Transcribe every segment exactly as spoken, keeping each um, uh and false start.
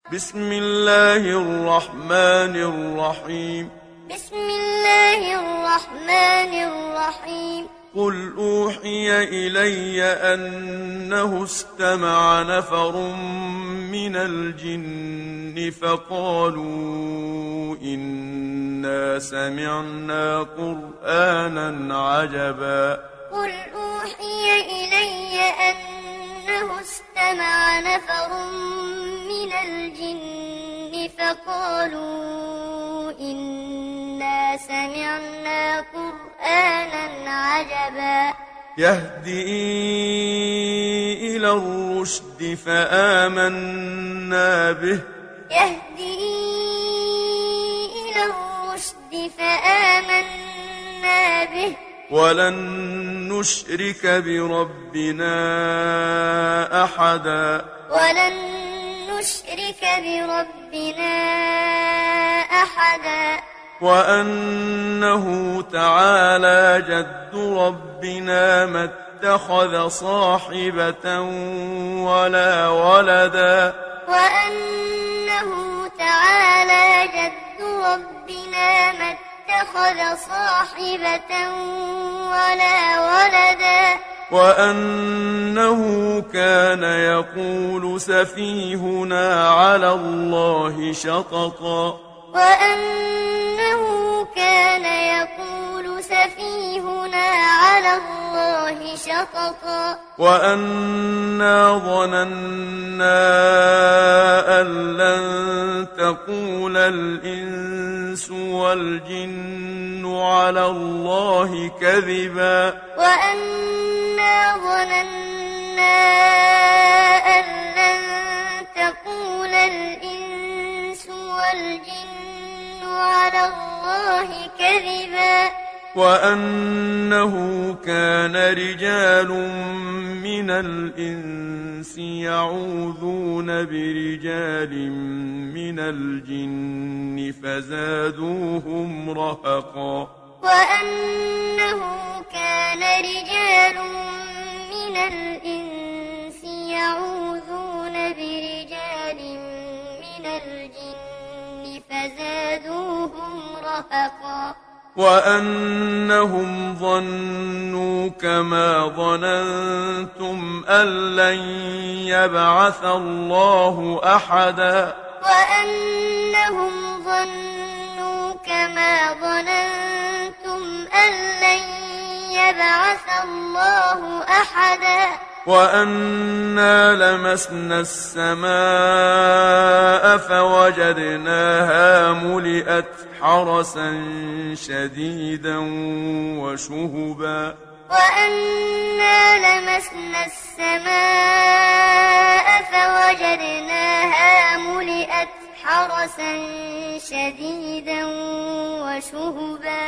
بسم الله الرحمن الرحيم بسم الله الرحمن الرحيم قل أوحي إلي أنه استمع نفر من الجن فقالوا إنا سمعنا قرآنا عجبا قل أوحي إلي أنه استمع نفر من الجن فقالوا إنا سمعنا قرآنا عجبا يهدي إلى الرشد فآمنا به يهدي إلى الرشد فآمنا به ولن نشرك بربنا أحدا ولن نشرك بربنا أحدا وأنه تعالى جد ربنا ما اتخذ صاحبة ولا ولدا وأنه تعالى جد ربنا ما اتخذ صاحبة ولا ولدا وأنه كان يقول سفيهنا على الله شططا وأنه كان يقول سفيهنا على الله شططا وأنا ظننا أن لن تقول الإنس والجن على الله كذبا وأنا ظننا أن لن تقول الإنس والجن على الله كذبا وأنه كان رجال من الإنس يعوذون برجال من الجن فزادوهم رهقا وأنه كان رجال من الإنس يعوذون برجال من الجن فزادوهم رهقا وأنهم ظنوا كما ظننتم أن لن يبعث الله أحدا وأنهم ظنوا كما ظننتم أن لن يبعث الله أحدا وأنا لمسنا السماء فوجدناها ملئت حرسا شديدا وشهبا وأنا لمسنا السماء فوجدناها ملئت حرسا شديدا وشهبا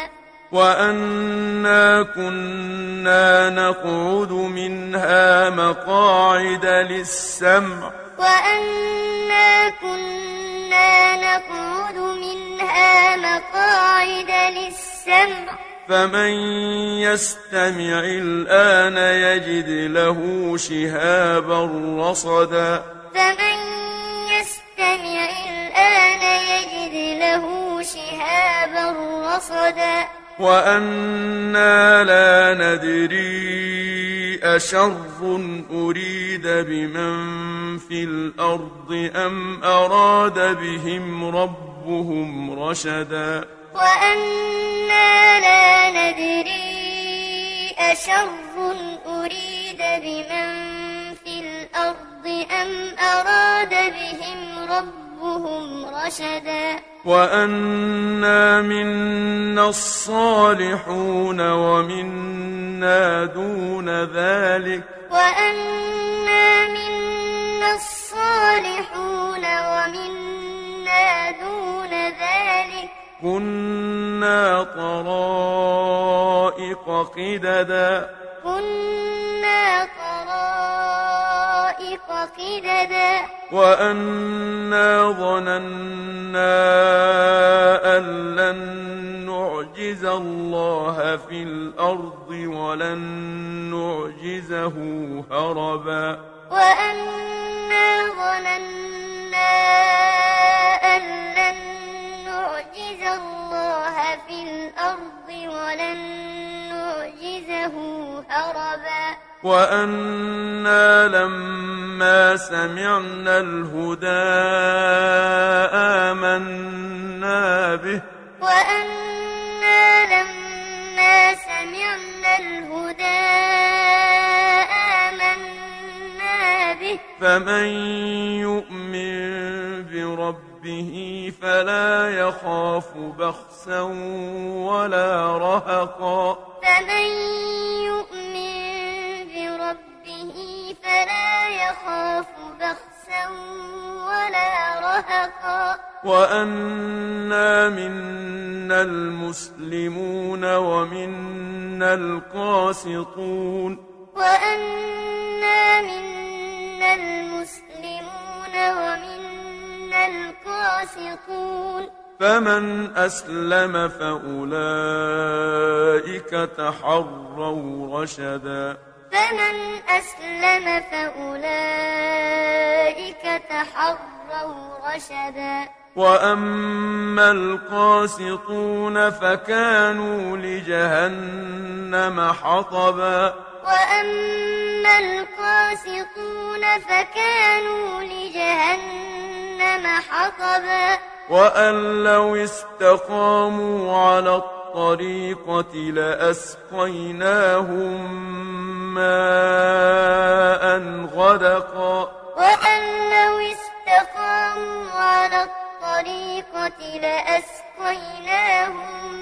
وأنا كنا نقعد منها مقاعد للسمع وأنا كنا نقعد منها مقاعد للسمع فمن يستمع الآن يجد له شهابا رصدا فمن يستمع الآن يجد له شهابا رصدا وأنا لا ندري أشر أريد بمن في الأرض أم أراد بهم ربهم رشدا وأنا لا ندري أشر أريد بمن في الأرض أم أراد بهم ربهم رشدا وأنا منا الصالحون ومنا دون ذلك وأنا منا الصالحون ومنا دون ذلك كنا طرائق قددا كنا طرائق قددا وأنا ظننا أن لن نعجز الله في الأرض ولن نعجزه هربا وأنا ظننا وأنا لما سمعنا الهدى آمنا به وأنا لما سمعنا الهدى آمنا به فمن يؤمن بربه فلا يخاف بخسا ولا رهقا فمن يؤمن بربه فلا يخاف بخسا ولا رهقا وأنا منا المسلمون ومنا القاسطون وأنا منا المسلمون ومنا القاسطون فمن أسلم فأولئك تحروا رشدا فمن أسلم فأولئك تحروا رشدا وأما القاسطون فكانوا لجهنم حطبا وأما القاسطون فكانوا لجهنم حطبا وأن لو استقاموا على الطريقة لأسقيناهم ماء غدقا وأن لو استقاموا على الطريقة لأسقيناهم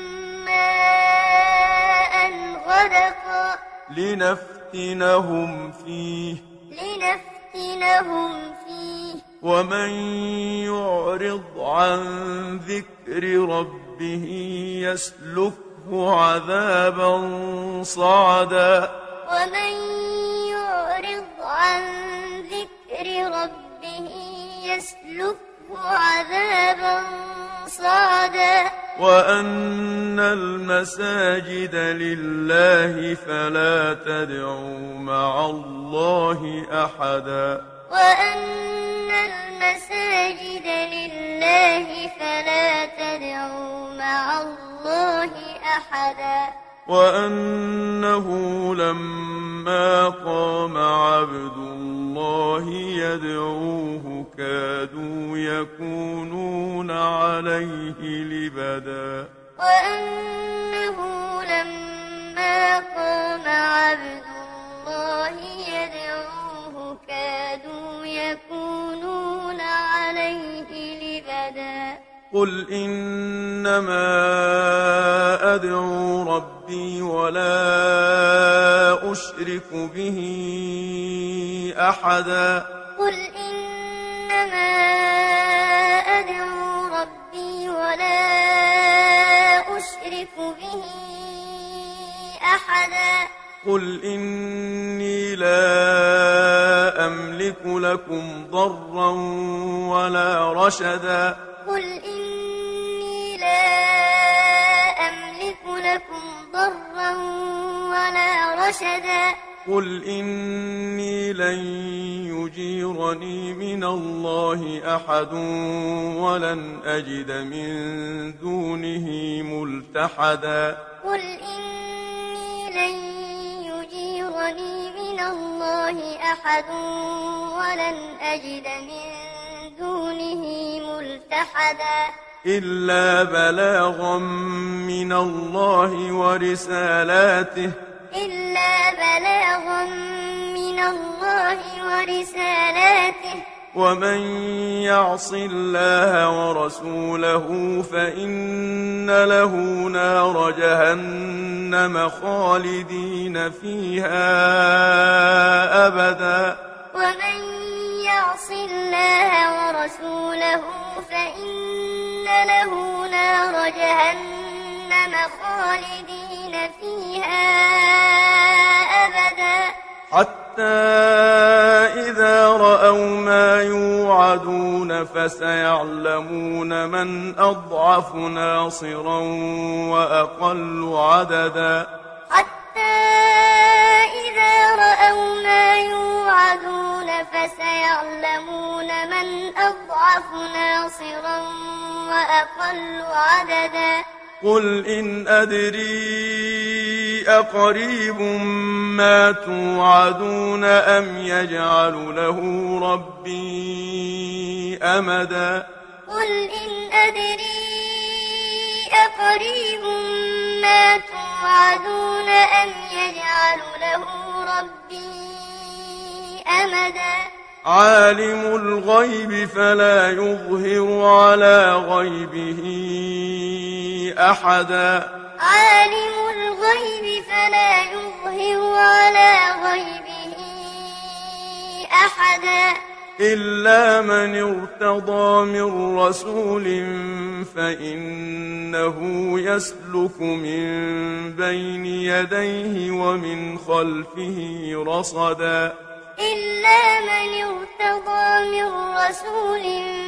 ماء غدقا لنفتنهم فيه لنفتنهم فيه ومن يعرض عن ذكر ربه يسلكه عذابا صعدا ومن يعرض عن ذكر ربه يسلكه عذابا صعدا وأن المساجد لله فلا تدعوا مع الله أحدا وأن المساجد لله فلا تدعوا مع الله أحدا وأنه لما قام عبد الله يدعوه كادوا يكونون عليه لبدا وأنه لما قام عبد الله يدعوه كادوا يكونون عليه لبدا قل إنما أدعو ربي ولا أشرك به أحدا قل إنما أدعو ربي ولا أشرك به أحدا قل إني لا أملك لكم ضرا ولا رشدا قل إني لا أملك لكم ضرا ولا رشدا قل إني لن يجيرني من الله أحد ولن أجد من دونه ملتحدا قل إني لن يجيرني من الله أحد ولن أجد من دونه ملتحدا إلا بلاغا من الله ورسالاته إلا بلاغا من الله ورسالاته ومن يعص الله ورسوله فإن له نار جهنم خالدين فيها أبدا ومن يعص الله ورسوله فإن له نار جهنم خالدين فيها أبدا حتى إذا رأوا ما يوعدون فسيعلمون من أضعف ناصرا وأقل عددا حتى إذا رأوا ما يوعدون فسيعلمون من أضعف ناصرا وأقل عددا قل إن أدري أقريب ما توعدون أم يجعل له ربي أمدا قل إن أدري أقريب ما توعدون أم يجعل له ربي أمدا عالم الغيب فلا يظهر على غيبه أحدا عالم الغيب فلا يظهر على غيبه أحدا إلا من ارتضى من رسول فإنه يسلك من بين يديه ومن خلفه رصدا إلا من ارتضى من رسول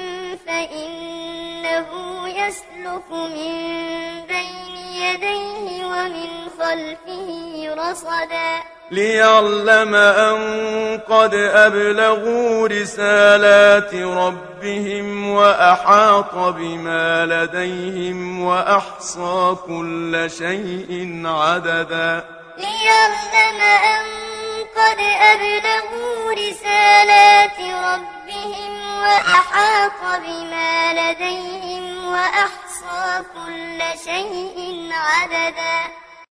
فإنه يسلك من بين يديه ومن خلفه رصدا ليعلم أن قد أبلغوا رسالات ربهم وأحاط بما لديهم وأحصى كل شيء عددا ليعلم أن قد أبلغوا رسالات ربهم وأحاط بما لديهم وأحصى كل شيء عددا